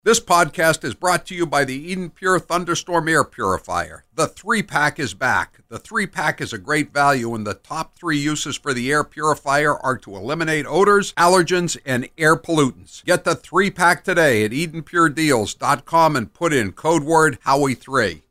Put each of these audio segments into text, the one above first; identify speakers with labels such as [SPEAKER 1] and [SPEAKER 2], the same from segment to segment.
[SPEAKER 1] This podcast is brought to you by the Eden Pure Thunderstorm Air Purifier. The 3-pack is back. The 3-pack is a great value, and the top 3 uses for the air purifier are to eliminate odors, allergens, and air pollutants. Get the 3-pack today at EdenPureDeals.com and put in code word Howie3.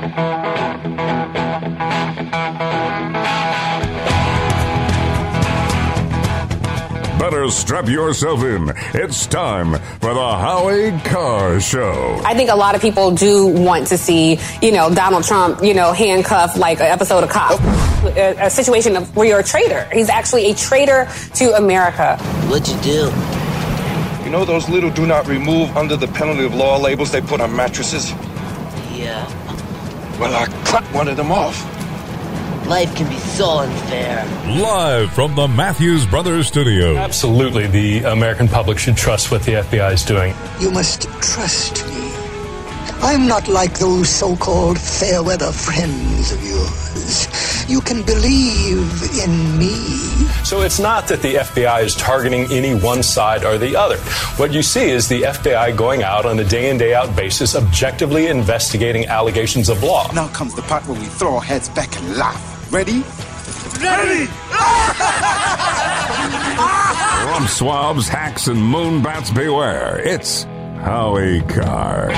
[SPEAKER 2] Better strap yourself in. It's time for the Howie Carr Show.
[SPEAKER 3] I think a lot of people do want to see, Donald Trump, handcuffed like an episode of Cop. A situation where you're a traitor. He's actually a traitor to America.
[SPEAKER 4] What'd you do?
[SPEAKER 5] You know those little do not remove under the penalty of law labels they put on mattresses?
[SPEAKER 4] Yeah.
[SPEAKER 5] Well, I cut one of them off.
[SPEAKER 4] Life can be so unfair.
[SPEAKER 2] Live from the Matthews Brothers Studio.
[SPEAKER 6] Absolutely, the American public should trust what the FBI is doing.
[SPEAKER 7] You must trust me. I'm not like those so-called fair-weather friends of yours. You can believe in me.
[SPEAKER 6] So it's not that the FBI is targeting any one side or the other. What you see is the FBI going out on a day-in, day-out basis, objectively investigating allegations of law.
[SPEAKER 8] Now comes the part where we throw our heads back and laugh. Ready?
[SPEAKER 2] Ready! Rump swabs, hacks, and moonbats beware. It's Howie Carr.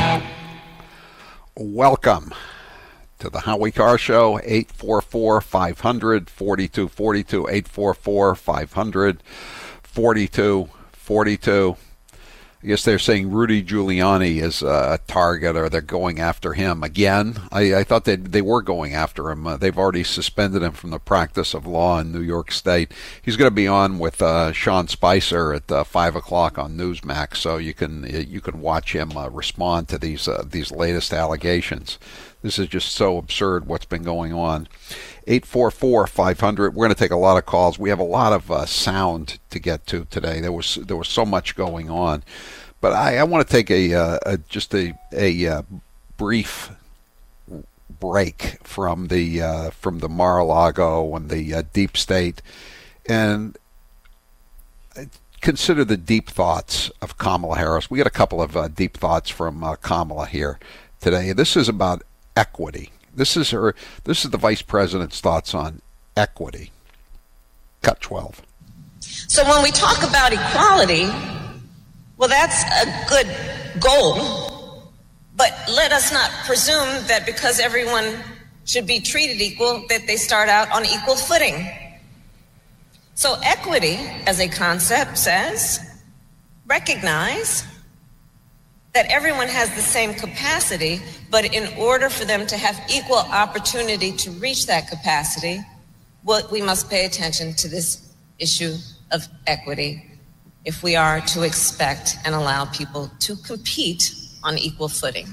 [SPEAKER 1] Welcome to the Howie Carr Show, 844-500-4242, 844-500-4242. I guess they're saying Rudy Giuliani is a target, or they're going after him again. I thought they were going after him. They've already suspended him from the practice of law in New York State. He's going to be on with Sean Spicer at 5 o'clock on Newsmax, so you can watch him respond to these latest allegations. This is just so absurd what's been going on. 844-500. We're going to take a lot of calls. We have a lot of sound to get to today. There was so much going on, but I want to take a brief break from the Mar-a-Lago and the deep state, and consider the deep thoughts of Kamala Harris. We got a couple of deep thoughts from Kamala here today. This is about equity. This is the vice president's thoughts on equity. Cut 12.
[SPEAKER 9] So when we talk about equality, well, that's a good goal, but let us not presume that because everyone should be treated equal, that they start out on equal footing. So equity as a concept says, recognize that everyone has the same capacity, but in order for them to have equal opportunity to reach that capacity, we must pay attention to this issue of equity if we are to expect and allow people to compete on equal footing.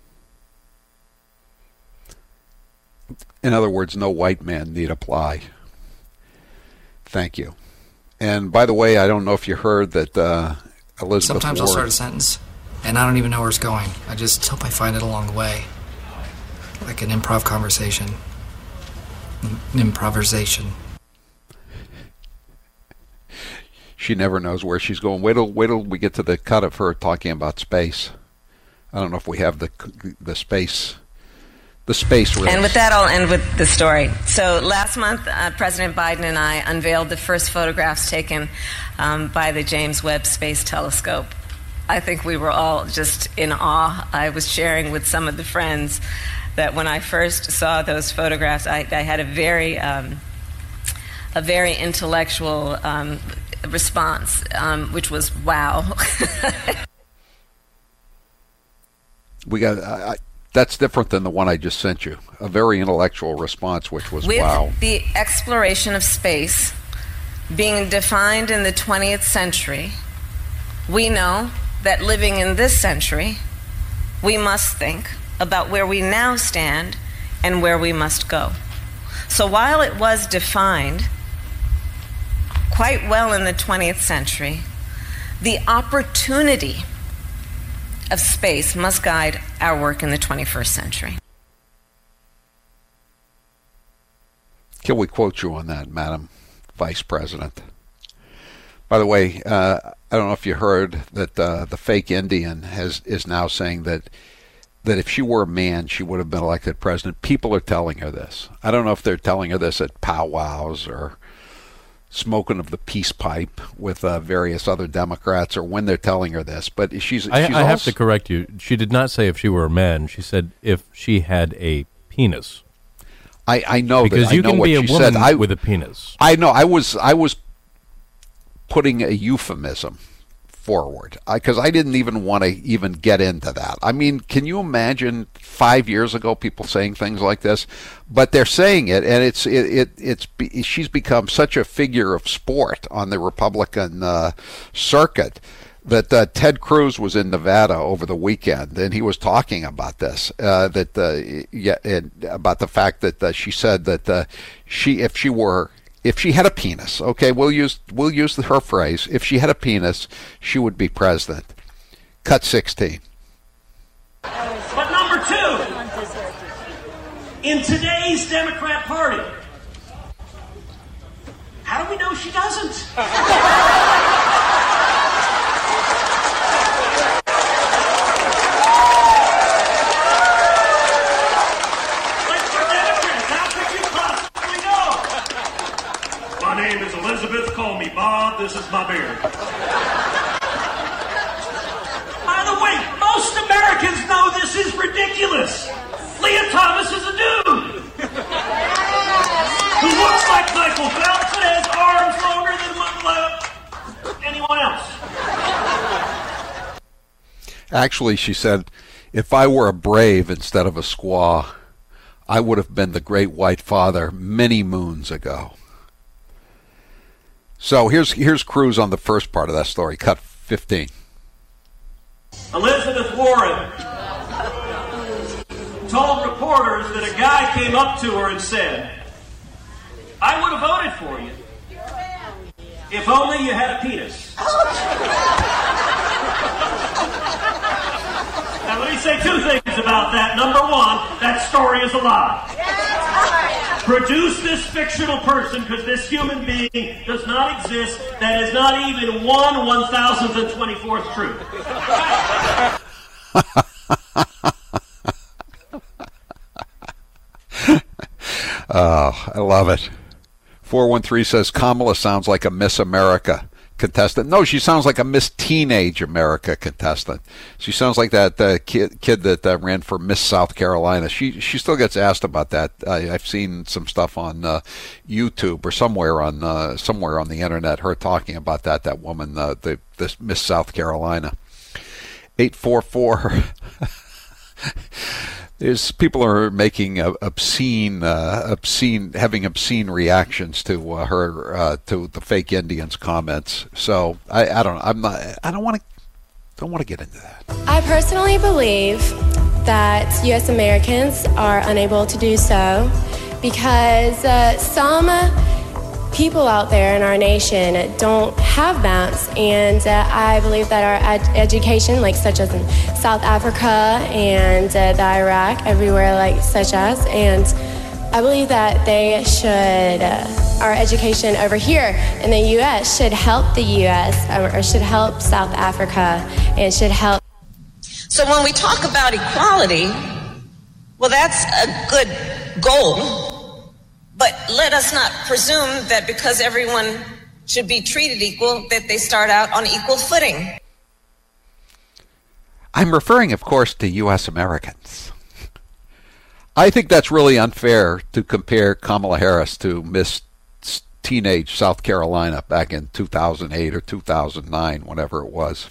[SPEAKER 1] In other words, no white man need apply. Thank you. And by the way, I don't know if you heard that Elizabeth
[SPEAKER 10] Sometimes
[SPEAKER 1] Ward,
[SPEAKER 10] I'll start a sentence, and I don't even know where it's going. I just hope I find it along the way. Like an improv conversation. Improvisation.
[SPEAKER 1] She never knows where she's going. Wait till we get to the cut of her talking about space. I don't know if we have the space race.
[SPEAKER 9] And with that, I'll end with the story. So last month, President Biden and I unveiled the first photographs taken by the James Webb Space Telescope. I think we were all just in awe. I was sharing with some of the friends that when I first saw those photographs, I had a very intellectual response, which was wow.
[SPEAKER 1] We got that's different than the one I just sent you. A very intellectual response, which was wow.
[SPEAKER 9] With the exploration of space being defined in the 20th century, we know that living in this century, we must think about where we now stand and where we must go. So while it was defined quite well in the 20th century, the opportunity of space must guide our work in the 21st century.
[SPEAKER 1] Can we quote you on that, Madam Vice President? By the way, I don't know if you heard that the fake Indian is now saying that if she were a man, she would have been elected president. People are telling her this. I don't know if they're telling her this at powwows or smoking of the peace pipe with various other Democrats, or when they're telling her this. But she's
[SPEAKER 11] I have to correct you. She did not say if she were a man. She said if she had a penis.
[SPEAKER 1] I know
[SPEAKER 11] because
[SPEAKER 1] that.
[SPEAKER 11] you
[SPEAKER 1] I know
[SPEAKER 11] can
[SPEAKER 1] what
[SPEAKER 11] be a
[SPEAKER 1] she
[SPEAKER 11] woman
[SPEAKER 1] said.
[SPEAKER 11] with a penis.
[SPEAKER 1] I know. I was putting a euphemism forward because I didn't even want to even get into that. I mean, can you imagine 5 years ago people saying things like this? But they're saying it, and she's become such a figure of sport on the Republican circuit that Ted Cruz was in Nevada over the weekend, and he was talking about this. About the fact that she said that if she had a penis, okay, we'll use her phrase. If she had a penis, she would be president. Cut 16.
[SPEAKER 12] But number two, in today's Democrat Party, how do we know she doesn't? My name is Elizabeth. Call me Bob. This is my beard. By the way, most Americans know this is ridiculous. Leah Thomas is a dude who looks like Michael Phelps and has arms longer than anyone else.
[SPEAKER 1] Actually, she said, if I were a brave instead of a squaw, I would have been the great white father many moons ago. So here's Cruz on the first part of that story, cut 15.
[SPEAKER 12] Elizabeth Warren told reporters that a guy came up to her and said, I would have voted for you if only you had a penis. Now let me say two things about that. Number one, that story is a lie. Produce this fictional person because this human being does not exist. That is not even 1/1024th true.
[SPEAKER 1] Oh, I love it. 413 says Kamala sounds like a Miss America contestant. No, she sounds like a Miss Teenage America contestant. She sounds like that kid that ran for Miss South Carolina. She still gets asked about that. I've seen some stuff on YouTube or somewhere on the internet. Her talking about that woman, this Miss South Carolina. 844. People are making obscene reactions to her to the fake Indians comments. So I don't want to get into that.
[SPEAKER 13] I personally believe that U.S. Americans are unable to do so because some people out there in our nation don't have that, and I believe that our education, like such as in South Africa and the Iraq, everywhere like such as, and I believe that they should, our education over here in the U.S. should help the U.S. Or should help South Africa and should help.
[SPEAKER 9] So when we talk about equality, well, that's a good goal. But let us not presume that because everyone should be treated equal, that they start out on equal footing.
[SPEAKER 1] I'm referring, of course, to U.S. Americans. I think that's really unfair to compare Kamala Harris to Miss Teenage South Carolina back in 2008 or 2009, whenever it was.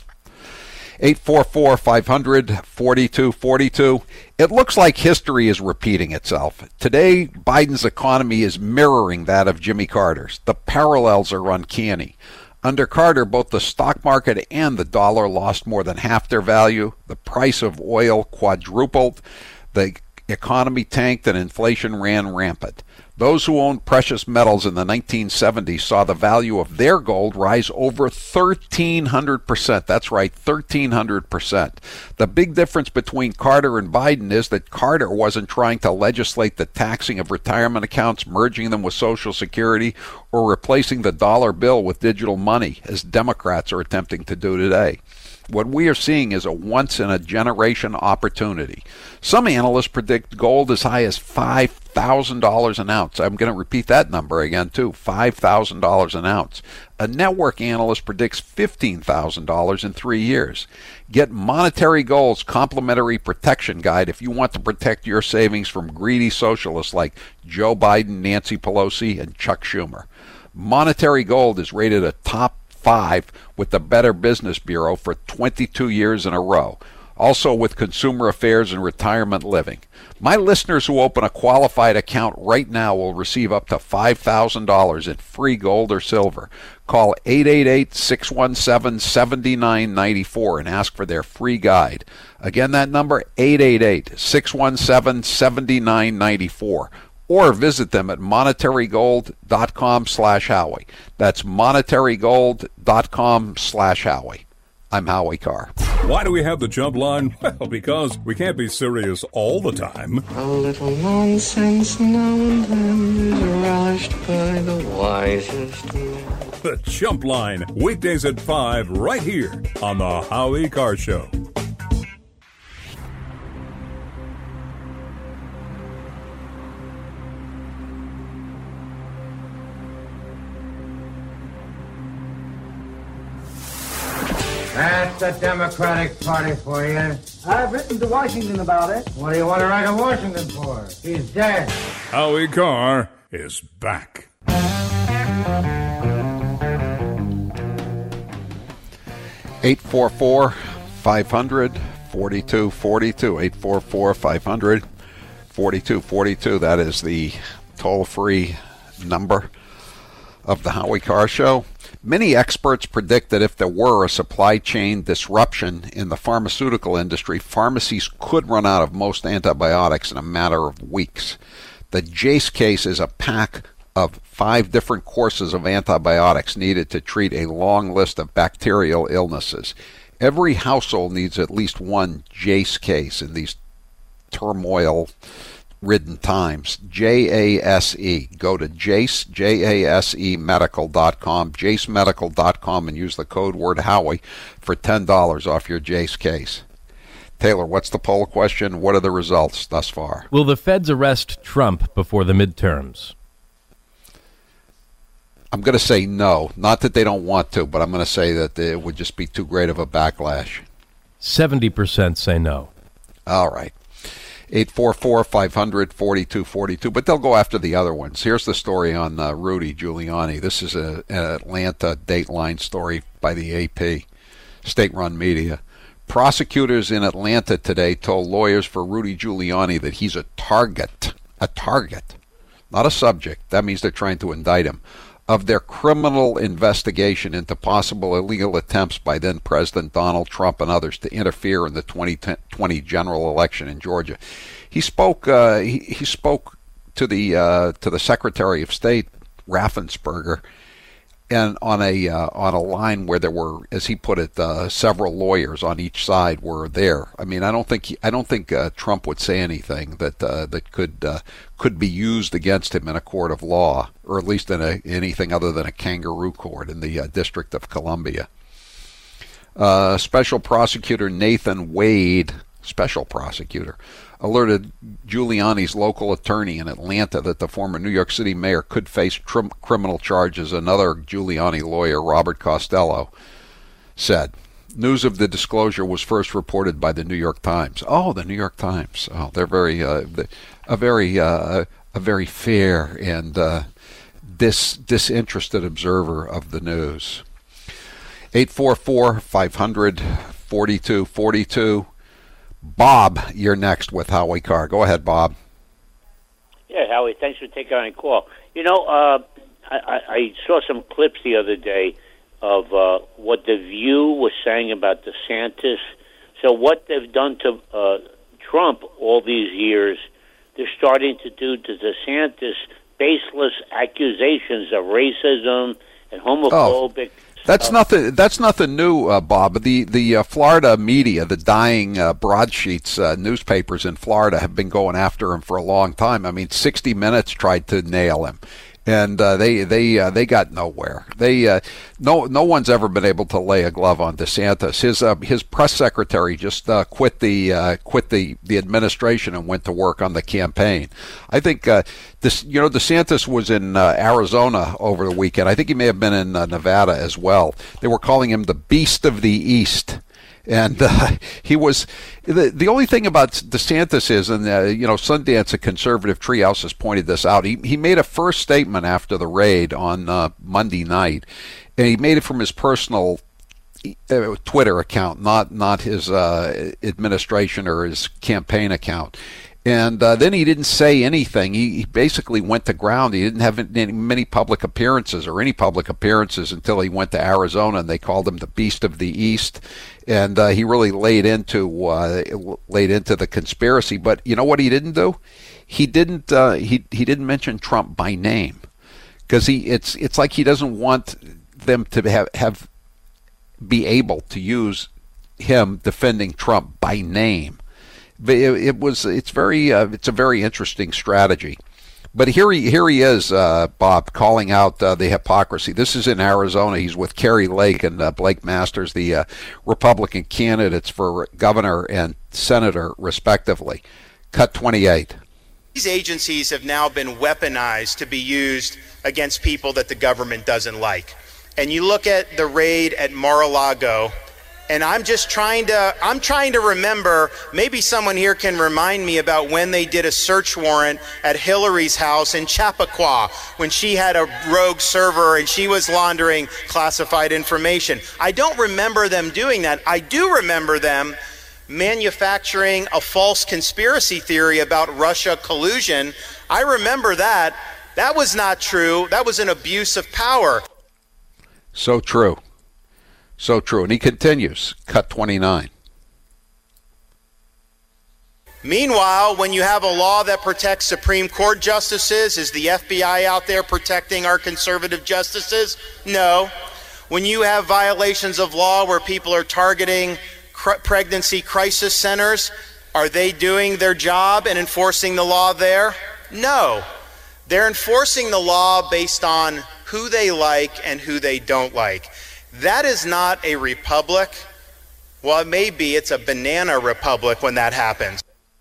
[SPEAKER 1] 844-500-4242. It looks like history is repeating itself. Today, Biden's economy is mirroring that of Jimmy Carter's. The parallels are uncanny. Under Carter, both the stock market and the dollar lost more than half their value. The price of oil quadrupled. The economy tanked and inflation ran rampant. Those who owned precious metals in the 1970s saw the value of their gold rise over 1,300%. That's right, 1,300%. The big difference between Carter and Biden is that Carter wasn't trying to legislate the taxing of retirement accounts, merging them with Social Security, or replacing the dollar bill with digital money, as Democrats are attempting to do today. What we are seeing is a once-in-a-generation opportunity. Some analysts predict gold as high as $5,000 an ounce. I'm going to repeat that number again, too, $5,000 an ounce. A network analyst predicts $15,000 in 3 years. Get Monetary Gold's complimentary protection guide if you want to protect your savings from greedy socialists like Joe Biden, Nancy Pelosi, and Chuck Schumer. Monetary Gold is rated a top 5 with the Better Business Bureau for 22 years in a row. Also with Consumer Affairs and Retirement Living. My listeners who open a qualified account right now will receive up to $5,000 in free gold or silver. Call 888-617-7994 and ask for their free guide. Again, that number, 888-617-7994. Or visit them at monetarygold.com/Howie. That's monetarygold.com/Howie. I'm Howie Carr.
[SPEAKER 2] Why do we have the jump line? Well, because we can't be serious all the time.
[SPEAKER 14] A little nonsense now and then is relished by the wisest men.
[SPEAKER 2] The jump line, weekdays at 5, right here on the Howie Carr Show.
[SPEAKER 15] That's the Democratic Party for you.
[SPEAKER 16] I've written to Washington about it.
[SPEAKER 15] What do you want to write to Washington for? He's dead.
[SPEAKER 2] Howie Carr is back.
[SPEAKER 1] 844-500-4242. 844-500-4242. That is the toll-free number of the Howie Carr Show. Many experts predict that if there were a supply chain disruption in the pharmaceutical industry, pharmacies could run out of most antibiotics in a matter of weeks. The Jase case is a pack of 5 different courses of antibiotics needed to treat a long list of bacterial illnesses. Every household needs at least one Jase case in these turmoil-ridden times. JASE. Go to Jase, JASEmedical.com, JaseMedical.com, and use the code word Howie for $10 off your Jase case. Taylor, what's the poll question? What are the results thus far?
[SPEAKER 11] Will the feds arrest Trump before the midterms?
[SPEAKER 1] I'm going to say no. Not that they don't want to, but I'm going to say that it would just be too great of a backlash.
[SPEAKER 11] 70% say no.
[SPEAKER 1] All right. 844-500-4242, but they'll go after the other ones. Here's the story on Rudy Giuliani. This is an Atlanta Dateline story by the AP, state-run media. Prosecutors in Atlanta today told lawyers for Rudy Giuliani that he's a target, not a subject. That means they're trying to indict him, of their criminal investigation into possible illegal attempts by then-President Donald Trump and others to interfere in the 2020 general election in Georgia. He spoke. He spoke to the Secretary of State, Raffensperger, and on a line where there were, as he put it, several lawyers on each side were there. I mean, I don't think Trump would say anything that could be used against him in a court of law, or at least in anything other than a kangaroo court in the District of Columbia. Special Prosecutor Nathan Wade, special prosecutor, alerted Giuliani's local attorney in Atlanta that the former New York City mayor could face criminal charges. Another Giuliani lawyer, Robert Costello, said. News of the disclosure was first reported by the New York Times. Oh, the New York Times. Oh, they're very a very fair and disinterested observer of the news. 844-500-4242. Bob, you're next with Howie Carr. Go ahead, Bob.
[SPEAKER 17] Yeah, Howie, thanks for taking my call. You know, I saw some clips the other day of what The View was saying about DeSantis. So what they've done to Trump all these years, they're starting to do to DeSantis baseless accusations of racism and homophobic.
[SPEAKER 1] That's nothing. That's nothing new, Bob. The Florida media, the dying broadsheets newspapers in Florida, have been going after him for a long time. I mean, 60 Minutes tried to nail him, and they got nowhere. No one's ever been able to lay a glove on DeSantis. His press secretary just quit the administration and went to work on the campaign. I think DeSantis was in Arizona over the weekend. I think he may have been in Nevada as well. They were calling him the Beast of the East. And he was the only thing about DeSantis is, and Sundance, a conservative treehouse, has pointed this out. He made a first statement after the raid on Monday night, and he made it from his personal Twitter account, not his administration or his campaign account. And then he didn't say anything. He basically went to ground. He didn't have many public appearances or any public appearances until he went to Arizona, and they called him the Beast of the East. And he really laid into the conspiracy. But you know what he didn't do? He didn't mention Trump by name, because it's like he doesn't want them to be able to use him defending Trump by name. It's a very interesting strategy. But here he is, Bob, calling out the hypocrisy. This is in Arizona. He's with Kerry Lake and Blake Masters, the Republican candidates for governor and senator, respectively. Cut 28.
[SPEAKER 18] These agencies have now been weaponized to be used against people that the government doesn't like. And you look at the raid at Mar-a-Lago, and I'm trying to remember, maybe someone here can remind me about when they did a search warrant at Hillary's house in Chappaqua, when she had a rogue server and she was laundering classified information. I don't remember them doing that. I do remember them manufacturing a false conspiracy theory about Russia collusion. I remember that. That was not true. That was an abuse of power.
[SPEAKER 1] So true. So true. And he continues, cut 29.
[SPEAKER 18] Meanwhile, when you have a law that protects Supreme Court justices, is the FBI out there protecting our conservative justices? No. When you have violations of law where people are targeting pregnancy crisis centers, are they doing their job and enforcing the law there? No. They're enforcing the law based on who they like and who they don't like. That is not a republic. Well, it may be. It's a banana republic when that happens.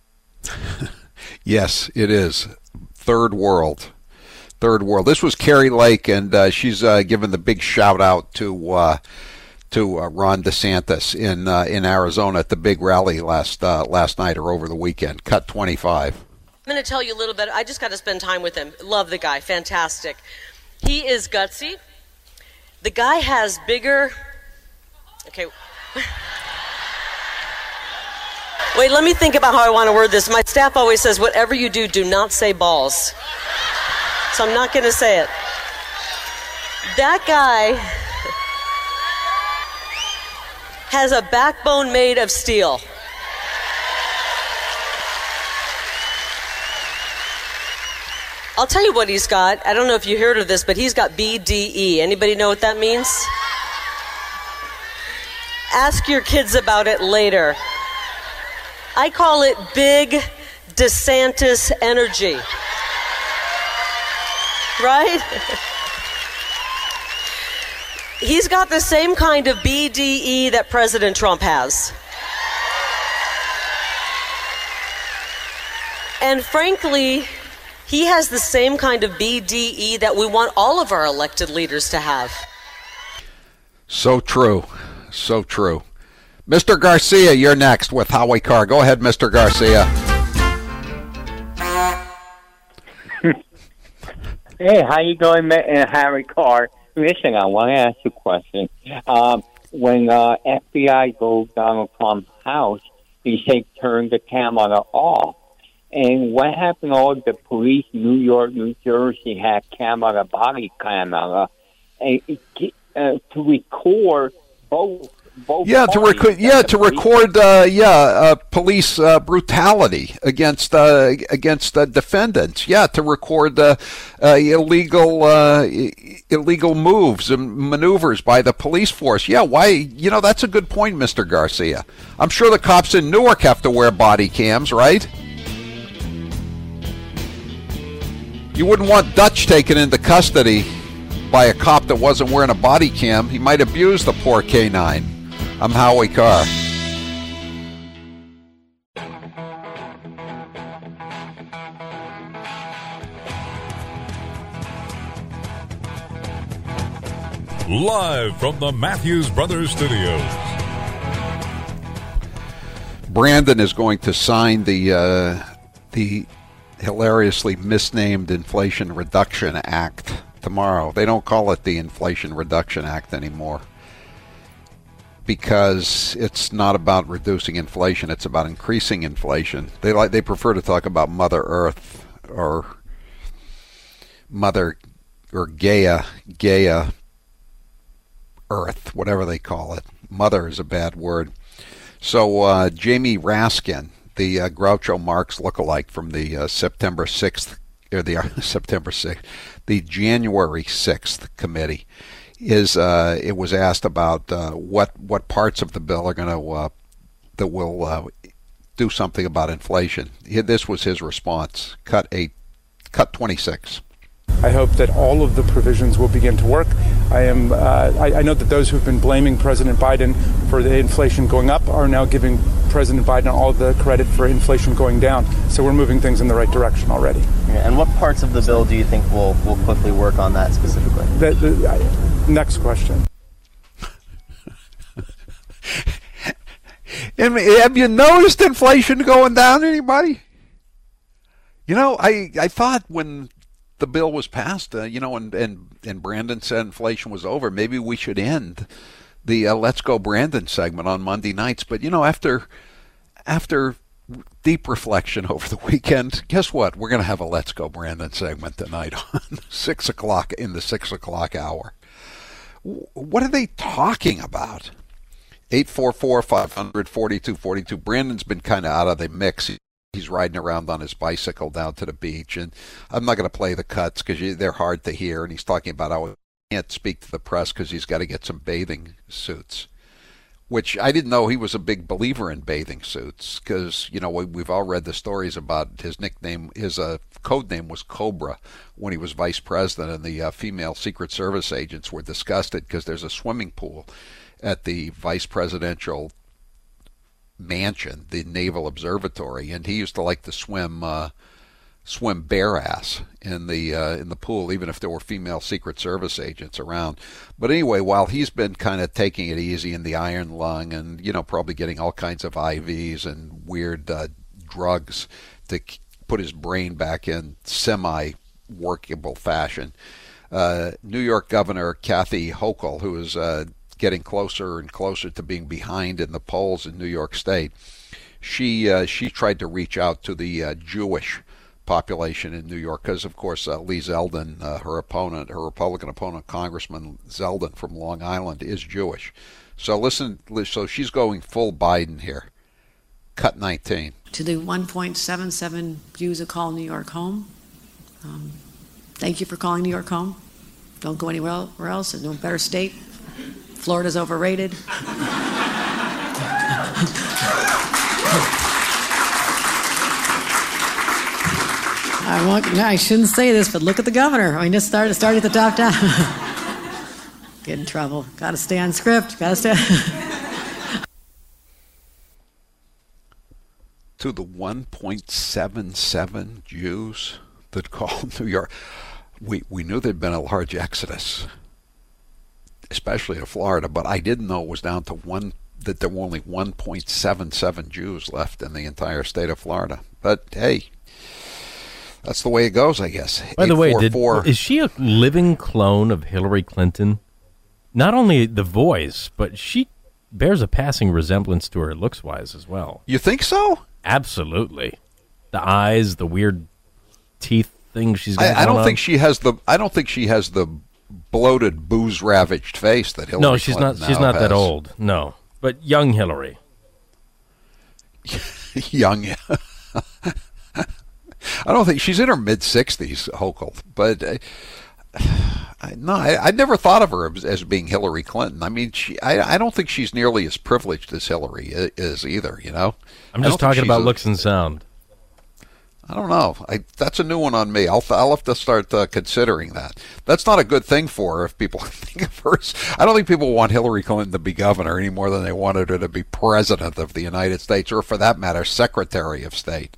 [SPEAKER 1] Yes, it is. Third world. This was Kerry Lake, and she's given the big shout out to Ron DeSantis in Arizona at the big rally last night or over the weekend. Cut 25.
[SPEAKER 19] I'm going to tell you a little bit. I just got to spend time with him. Love the guy. Fantastic. He is gutsy. The guy has bigger... Okay. Wait, let me think about how I want to word this. My staff always says, whatever you do, do not say balls. So I'm not going to say it. That guy has a backbone made of steel. I'll tell you what he's got. I don't know if you heard of this, but he's got BDE. Anybody know what that means? Ask your kids about it later. I call it Big DeSantis energy. Right? He's got the same kind of BDE that President Trump has. And frankly, he has the same kind of BDE that we want all of our elected leaders to have.
[SPEAKER 1] So true. So true. Mr. Garcia, you're next with Howie Carr. Go ahead, Mr. Garcia.
[SPEAKER 20] Hey, how you going, Harry Carr? Listen, I want to ask you a question. When FBI goes Donald Trump's house, he said turn the camera off. And what happened to all the police, New York, New Jersey, had camera, body camera, to record both both
[SPEAKER 1] to record police brutality against defendants. Yeah, to record illegal moves and maneuvers by the police force. Yeah, why? That's a good point, Mr. Garcia. I'm sure the cops in Newark have to wear body cams, right? You wouldn't want Dutch taken into custody by a cop that wasn't wearing a body cam. He might abuse the poor canine. I'm Howie Carr.
[SPEAKER 2] Live from the Matthews Brothers Studios.
[SPEAKER 1] Brandon is going to sign the hilariously misnamed Inflation Reduction Act tomorrow. They don't call it the Inflation Reduction Act anymore because it's not about reducing inflation. It's about increasing inflation. They prefer to talk about Mother Earth or Gaia Earth, whatever they call it. Mother is a bad word. So Jamie Raskin, the Groucho Marx lookalike from the September 6th, or the the January 6th committee, it was asked about what parts of the bill are going to that will do something about inflation. This was his response: cut 26.
[SPEAKER 21] I hope that all of the provisions will begin to work. I know that those who've been blaming President Biden for the inflation going up are now giving President Biden all the credit for inflation going down. So we're moving things in the right direction already.
[SPEAKER 22] Yeah, and what parts of the bill do you think will quickly work on that specifically?
[SPEAKER 21] Next question.
[SPEAKER 1] Have you noticed inflation going down, anybody? I thought when the bill was passed, and Brandon said inflation was over, maybe we should end the Let's Go Brandon segment on Monday nights. But, after deep reflection over the weekend, guess what? We're going to have a Let's Go Brandon segment tonight on 6 o'clock in the 6 o'clock hour. What are they talking about? 844-500-4242. Brandon's been kind of out of the mix. He's riding around on his bicycle down to the beach, and I'm not going to play the cuts because they're hard to hear, and he's talking about how he can't speak to the press because he's got to get some bathing suits, which I didn't know he was a big believer in bathing suits because, we've all read the stories about his nickname. His code name was Cobra when he was vice president, and the female Secret Service agents were disgusted because there's a swimming pool at the vice presidential mansion, the Naval Observatory, and he used to like to swim bare ass in the pool, even if there were female Secret Service agents around. But anyway, while he's been kind of taking it easy in the iron lung and probably getting all kinds of IVs and weird drugs to put his brain back in semi-workable fashion, New York Governor Kathy Hochul, who is getting closer and closer to being behind in the polls in New York State, she tried to reach out to the Jewish population in New York because, of course, Lee Zeldin, her Republican opponent, Congressman Zeldin from Long Island, is Jewish. So so she's going full Biden here. Cut 19.
[SPEAKER 23] To the 1.77 Jews who call New York home, thank you for calling New York home. Don't go anywhere else. There's no better state. Florida's overrated. I shouldn't say this, but look at the governor. I mean, just start at the top down. Get in trouble. Got to stay on script. Got to stay.
[SPEAKER 1] To the 1.77 Jews that call New York, we knew there'd been a large exodus, especially to Florida, but I didn't know it was down to that there were only 1.77 Jews left in the entire state of Florida. But hey, that's the way it goes, I guess.
[SPEAKER 11] By the way, is she a living clone of Hillary Clinton? Not only the voice, but she bears a passing resemblance to her looks-wise as well.
[SPEAKER 1] You think so?
[SPEAKER 11] Absolutely. The eyes, the weird teeth thing she's got.
[SPEAKER 1] I don't think she has the bloated, booze-ravaged face that Hillary Clinton
[SPEAKER 11] she's not that old. No. but young Hillary.
[SPEAKER 1] Young. I don't think she's in her mid-60s, Hochul, but I never thought of her as being Hillary Clinton. I mean, I don't think she's nearly as privileged as Hillary is either, you know?
[SPEAKER 11] I'm just talking about looks and sound.
[SPEAKER 1] I don't know. That's a new one on me. I'll have to start considering that. That's not a good thing for her if people think of her. I don't think people want Hillary Clinton to be governor any more than they wanted her to be president of the United States, or for that matter, Secretary of State.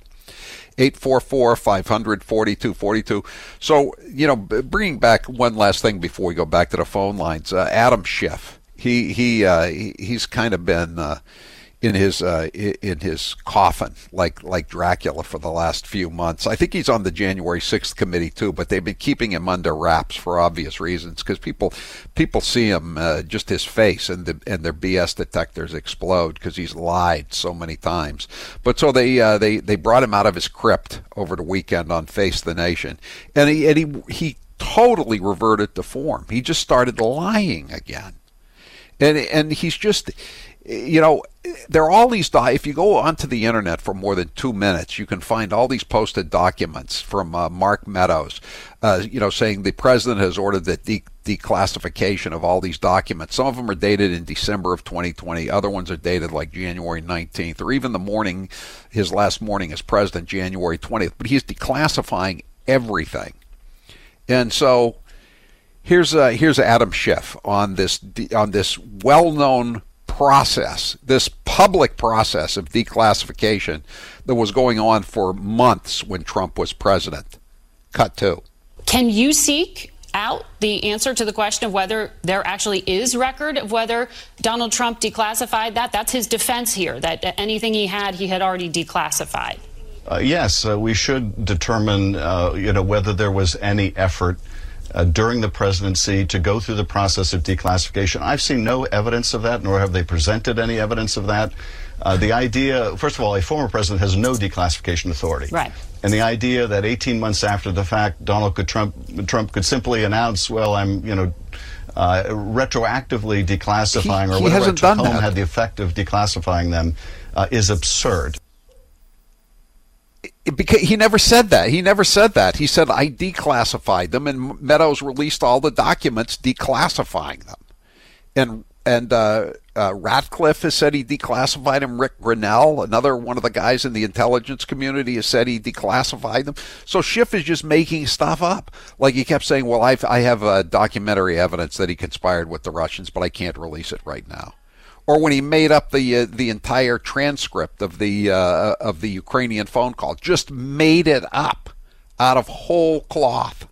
[SPEAKER 1] 844-500-4242. So, you know, bringing back one last thing before we go back to the phone lines, Adam Schiff. He's kind of been in his coffin like Dracula for the last few months. I think he's on the January 6th committee too, but they've been keeping him under wraps for obvious reasons, because people see him, just his face, and their BS detectors explode because he's lied so many times. But so they brought him out of his crypt over the weekend on Face the Nation, and he totally reverted to form. He just started lying again, and he's just. You know, there are all these, if you go onto the internet for more than 2 minutes, you can find all these posted documents from Mark Meadows, you know, saying the president has ordered the declassification of all these documents. Some of them are dated in December of 2020. Other ones are dated like January 19th, or even his last morning as president, January 20th. But he's declassifying everything. And so here's Adam Schiff on this well-known process, this public process of declassification that was going on for months when Trump was president. Cut 2.
[SPEAKER 3] Can you seek out the answer to the question of whether there actually is record of whether Donald Trump declassified that? That's his defense here, that anything he had already declassified.
[SPEAKER 4] Yes, we should determine, whether there was any effort during the presidency to go through the process of declassification. I've seen no evidence of that, nor have they presented any evidence of that. The idea, first of all, a former president has no declassification authority.
[SPEAKER 3] Right.
[SPEAKER 4] And the idea that 18 months after the fact, Trump could simply announce, well, I'm, retroactively declassifying, or whatever I took home had the effect of declassifying them, is absurd.
[SPEAKER 1] Because he never said that. He said, I declassified them, and Meadows released all the documents declassifying them. And Ratcliffe has said he declassified them. Rick Grinnell, another one of the guys in the intelligence community, has said he declassified them. So Schiff is just making stuff up. Like he kept saying, well, I have documentary evidence that he conspired with the Russians, but I can't release it right now. Or when he made up the entire transcript of the Ukrainian phone call, just made it up out of whole cloth.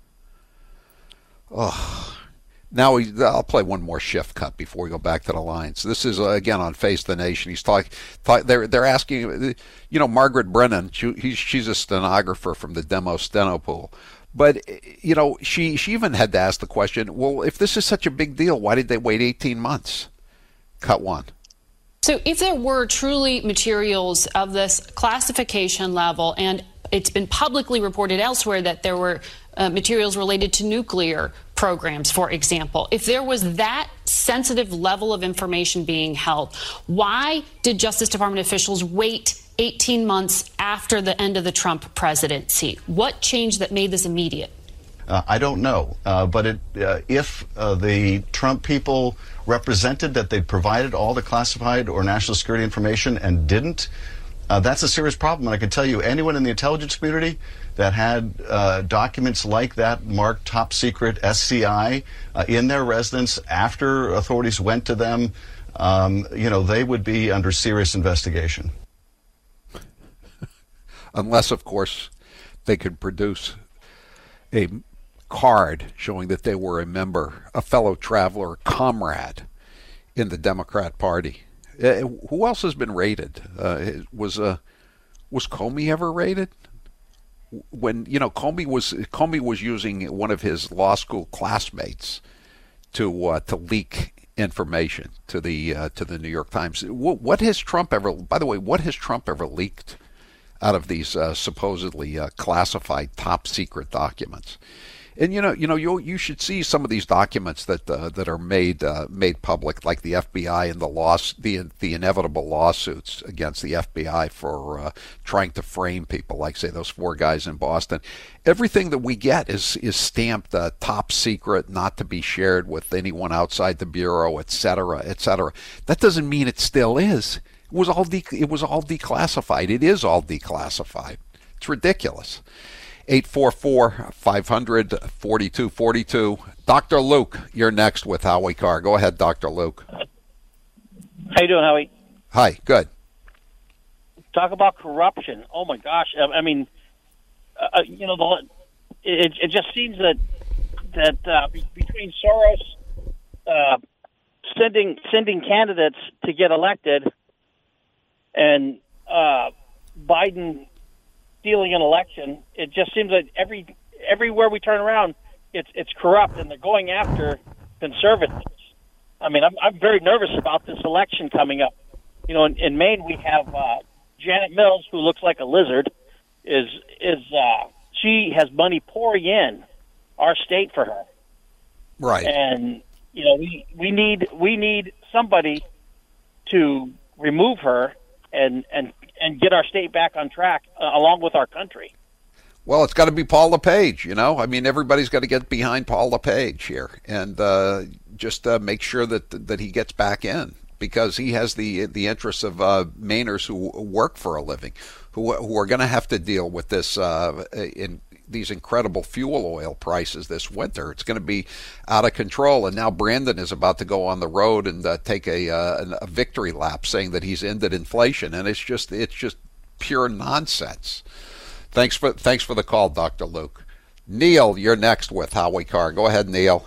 [SPEAKER 1] Oh. Now I'll play one more Schiff cut before we go back to the lines. This is again on Face the Nation. He's they're asking, Margaret Brennan. She's a stenographer from the Demo Steno Pool. But, she even had to ask the question, well, if this is such a big deal, why did they wait 18 months? Cut 1.
[SPEAKER 3] So if there were truly materials of this classification level, and it's been publicly reported elsewhere that there were materials related to nuclear programs, for example, if there was that sensitive level of information being held, why did Justice Department officials wait 18 months after the end of the Trump presidency? What changed that made this immediate?
[SPEAKER 4] I don't know, but if the Trump people represented that they'd provided all the classified or national security information and didn't, that's a serious problem. And I can tell you, anyone in the intelligence community that had documents like that marked top secret SCI in their residence after authorities went to them, they would be under serious investigation.
[SPEAKER 1] Unless, of course, they could produce a card showing that they were a member, a fellow traveler, a comrade in the Democrat Party. Who else has been raided? Was Comey ever raided? When Comey was using one of his law school classmates to leak information to the New York Times. What has Trump ever? By the way, what has Trump ever leaked out of these supposedly classified top secret documents? And you should see some of these documents that are made public, like the FBI and the inevitable lawsuits against the FBI for trying to frame people, like say those 4 guys in Boston. Everything that we get is stamped top secret, not to be shared with anyone outside the bureau, etc., etc. That doesn't mean it still is. It was all declassified. It is all declassified. It's ridiculous. 844-500-4242. Dr. Luke, you're next with Howie Carr. Go ahead, Dr. Luke.
[SPEAKER 5] How you doing, Howie?
[SPEAKER 1] Hi, good.
[SPEAKER 5] Talk about corruption. Oh my gosh! I mean, it just seems that between Soros sending candidates to get elected and Biden stealing an election, it just seems that everywhere we turn around, it's corrupt, and they're going after conservatives. I mean, I'm very nervous about this election coming up. In Maine we have Janet Mills, who looks like a lizard. She has money pouring in our state for her,
[SPEAKER 1] right?
[SPEAKER 5] And we need somebody to remove her and get our state back on track along with our country.
[SPEAKER 1] Well, it's got to be Paul LePage, I mean, everybody's got to get behind Paul LePage here and just make sure that he gets back in, because he has the interests of Mainers who work for a living, who are going to have to deal with this in these incredible fuel oil prices this winter. It's going to be out of control. And now Brandon is about to go on the road and take a victory lap, saying that he's ended inflation, and it's just pure nonsense. Thanks for the call, Dr. Luke. Neil, you're next with Howie Carr. Go ahead, Neil.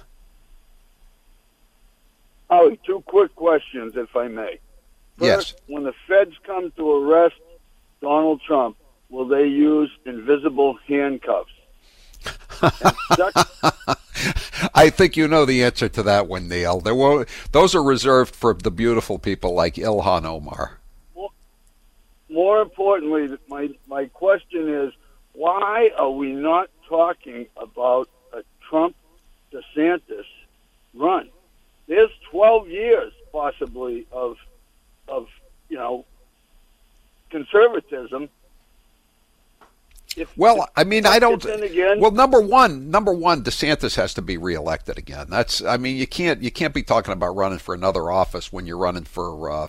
[SPEAKER 6] Howie, 2 quick questions, if I may. First,
[SPEAKER 1] yes.
[SPEAKER 6] When the feds come to arrest Donald Trump, will they use invisible handcuffs?
[SPEAKER 1] I think you know the answer to that one, Neil. Those are reserved for the beautiful people like Ilhan Omar.
[SPEAKER 6] More importantly, my question is, why are we not talking about a Trump-DeSantis run? There's 12 years, possibly, of conservatism.
[SPEAKER 1] Well, I mean, I don't. Well, number one, DeSantis has to be reelected again. You can't be talking about running for another office when you're running for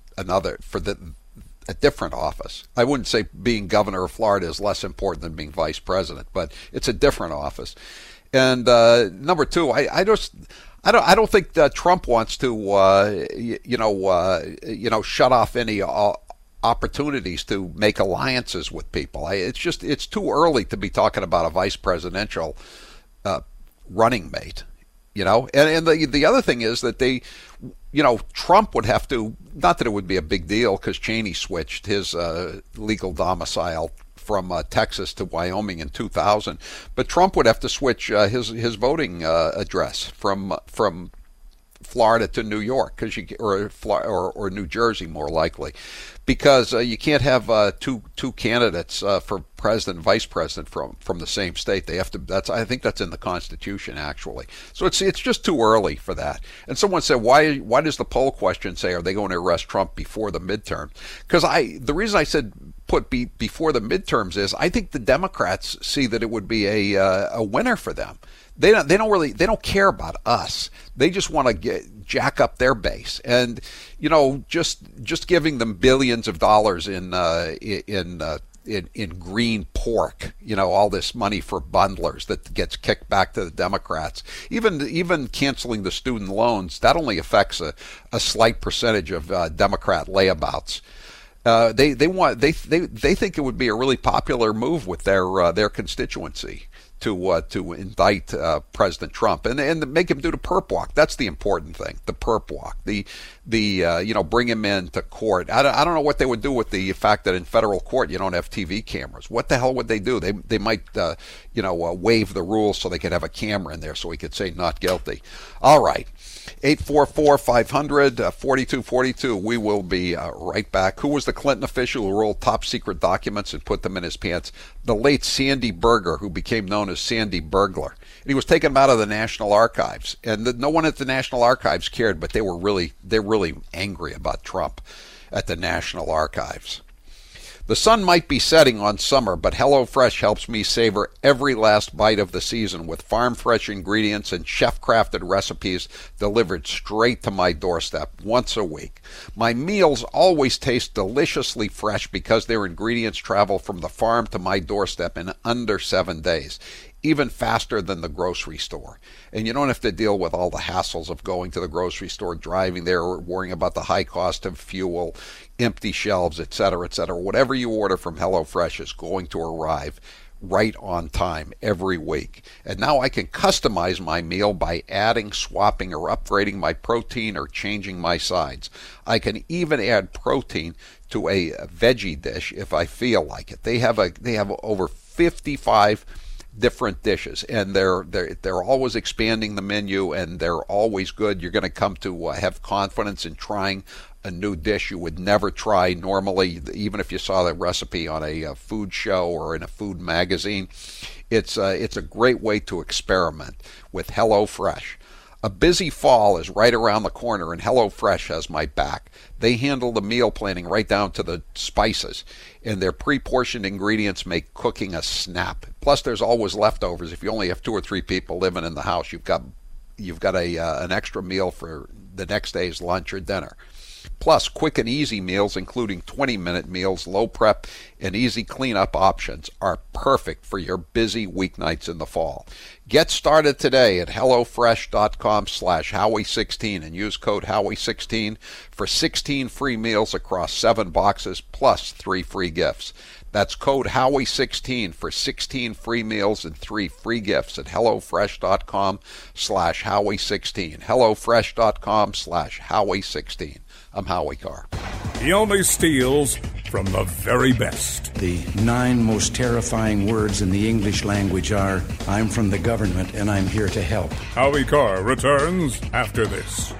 [SPEAKER 1] a different office. I wouldn't say being governor of Florida is less important than being vice president, but it's a different office. And number 2, I don't think that Trump wants to shut off any opportunities to make alliances with people. It's too early to be talking about a vice presidential running mate, and the other thing is that Trump would have to, not that it would be a big deal because Cheney switched his legal domicile from Texas to Wyoming in 2000, but Trump would have to switch his voting address from Florida to New York, or New Jersey more likely, because you can't have two candidates for president and vice president from the same state. They have to. I think that's in the Constitution actually. So it's just too early for that. And someone said, why does the poll question say are they going to arrest Trump before the midterm? Because the reason I said put before the midterms is I think the Democrats see that it would be a winner for them. They don't care about us. They just want to jack up their base, and just giving them billions of dollars in green pork, all this money for bundlers that gets kicked back to the Democrats. Even canceling the student loans, that only affects a slight percentage of Democrat layabouts. They think it would be a really popular move with their constituency to indict President Trump and make him do the perp walk. That's the important thing, the perp walk. The bring him into court. I don't know what they would do with the fact that in federal court you don't have TV cameras. What the hell would they do? They might waive the rules so they could have a camera in there so he could say not guilty. All right. 844-500-4242. We will be right back. Who was the Clinton official who rolled top secret documents and put them in his pants? The late Sandy Berger, who became known known as Sandy Burglar. And he was taken out of the National Archives. And no one at the National Archives cared, but they're really angry about Trump at the National Archives. The sun might be setting on summer, but HelloFresh helps me savor every last bite of the season with farm-fresh ingredients and chef-crafted recipes delivered straight to my doorstep once a week. My meals always taste deliciously fresh because their ingredients travel from the farm to my doorstep in under 7 days, even faster than the grocery store. And you don't have to deal with all the hassles of going to the grocery store, driving there, or worrying about the high cost of fuel, empty shelves, etc., etc. Whatever you order from HelloFresh is going to arrive right on time every week. And now I can customize my meal by adding, swapping, or upgrading my protein or changing my sides. I can even add protein to a veggie dish if I feel like it. They have over 55 different dishes, and they're always expanding the menu, and they're always good. You're going to come to have confidence in trying a new dish you would never try normally, even if you saw the recipe on a food show or in a food magazine. It's a great way to experiment with HelloFresh. A busy fall is right around the corner, and HelloFresh has my back. They handle the meal planning right down to the spices, and their pre-portioned ingredients make cooking a snap. Plus, there's always leftovers. If you only have 2 or 3 people living in the house, you've got an extra meal for the next day's lunch or dinner. Plus, quick and easy meals, including 20-minute meals, low prep, and easy cleanup options, are perfect for your busy weeknights in the fall. Get started today at HelloFresh.com/Howie16 and use code Howie16 for 16 free meals across 7 boxes plus 3 free gifts. That's code Howie16 for 16 free meals and 3 free gifts at HelloFresh.com/Howie16. HelloFresh.com/Howie16. I'm Howie Carr.
[SPEAKER 2] He only steals from the very best.
[SPEAKER 7] The 9 most terrifying words in the English language are, I'm from the government and I'm here to help.
[SPEAKER 2] Howie Carr returns after this.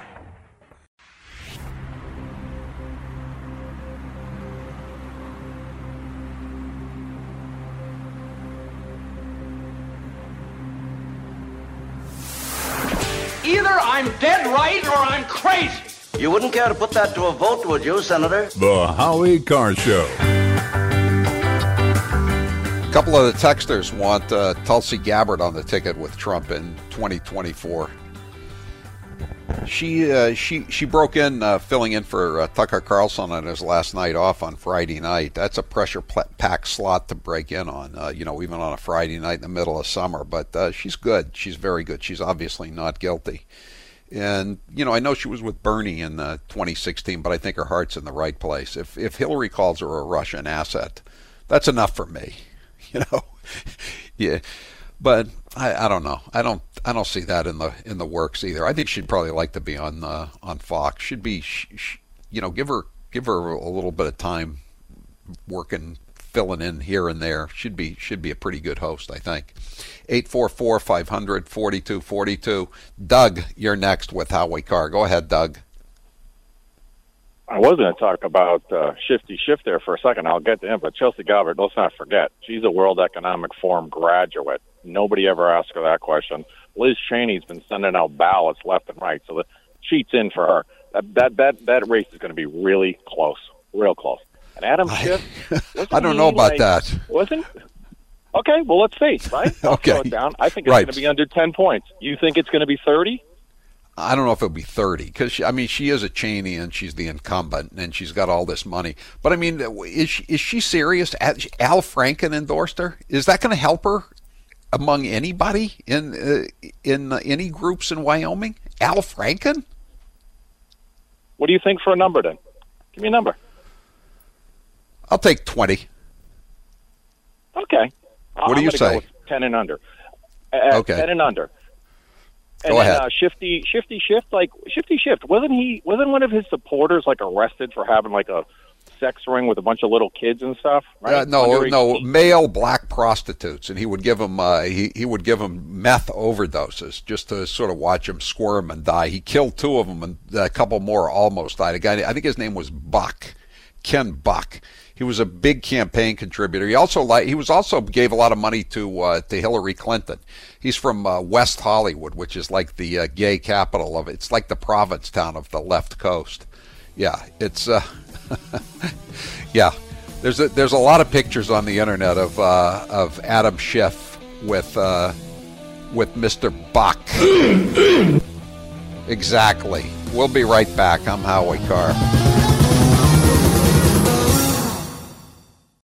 [SPEAKER 16] Either I'm dead right or I'm crazy.
[SPEAKER 8] You wouldn't care to put that to a vote, would you, Senator?
[SPEAKER 2] The Howie Carr Show.
[SPEAKER 1] A couple of the texters want Tulsi Gabbard on the ticket with Trump in 2024. She broke in filling in for Tucker Carlson on his last night off on Friday night. That's a pressure-packed slot to break in on, even on a Friday night in the middle of summer. But she's good. She's very good. She's obviously not guilty. And, I know she was with Bernie in 2016, but I think her heart's in the right place. If Hillary calls her a Russian asset, that's enough for me, Yeah, but I don't know. I don't see that in the works either. I think she'd probably like to be on Fox. Should be, give her a little bit of time working, filling in here and there. Should be a pretty good host, I think. 844-500-4242. Doug, you're next with Howie Carr. Go ahead, Doug.
[SPEAKER 10] I was going to talk about Shifty Schiff there for a second. I'll get to him, but Tulsi Gabbard, let's not forget, she's a World Economic Forum graduate. Nobody ever asked her that question. Liz Cheney's been sending out ballots left and right, so the sheet's in for her. That race is going to be really close, real close. And Adam Schiff,
[SPEAKER 1] I don't know about that.
[SPEAKER 10] Wasn't? Okay, well, let's see, right? I'll
[SPEAKER 1] Okay.
[SPEAKER 10] slow it down. I think it's going to be under 10 points. You think it's going to be 30?
[SPEAKER 1] I don't know if it'll be 30 because she is a Cheney and she's the incumbent and she's got all this money. But is she serious? Al Franken endorsed her. Is that going to help her among anybody in any groups in Wyoming? Al Franken?
[SPEAKER 10] What do you think for a number then? Give me a number.
[SPEAKER 1] I'll take 20.
[SPEAKER 10] Okay.
[SPEAKER 1] What do you say?
[SPEAKER 10] Go with 10 and under.
[SPEAKER 1] Okay.
[SPEAKER 10] 10 and under. And
[SPEAKER 1] Go ahead.
[SPEAKER 10] Shifty Schiff, wasn't one of his supporters arrested for having a sex ring with a bunch of little kids and stuff? Right?
[SPEAKER 1] No, male black prostitutes, and he would give them he would give them meth overdoses just to sort of watch them squirm and die. He killed 2 of them, and a couple more almost died. A guy, I think his name was Buck. Ken Buck. He was a big campaign contributor. He also gave a lot of money to Hillary Clinton. He's from West Hollywood, which is like the gay capital of it. It's like the Provincetown of the left coast. Yeah, it's yeah. There's a lot of pictures on the internet of Adam Schiff with Mr. Buck. Exactly. We'll be right back. I'm Howie Carr.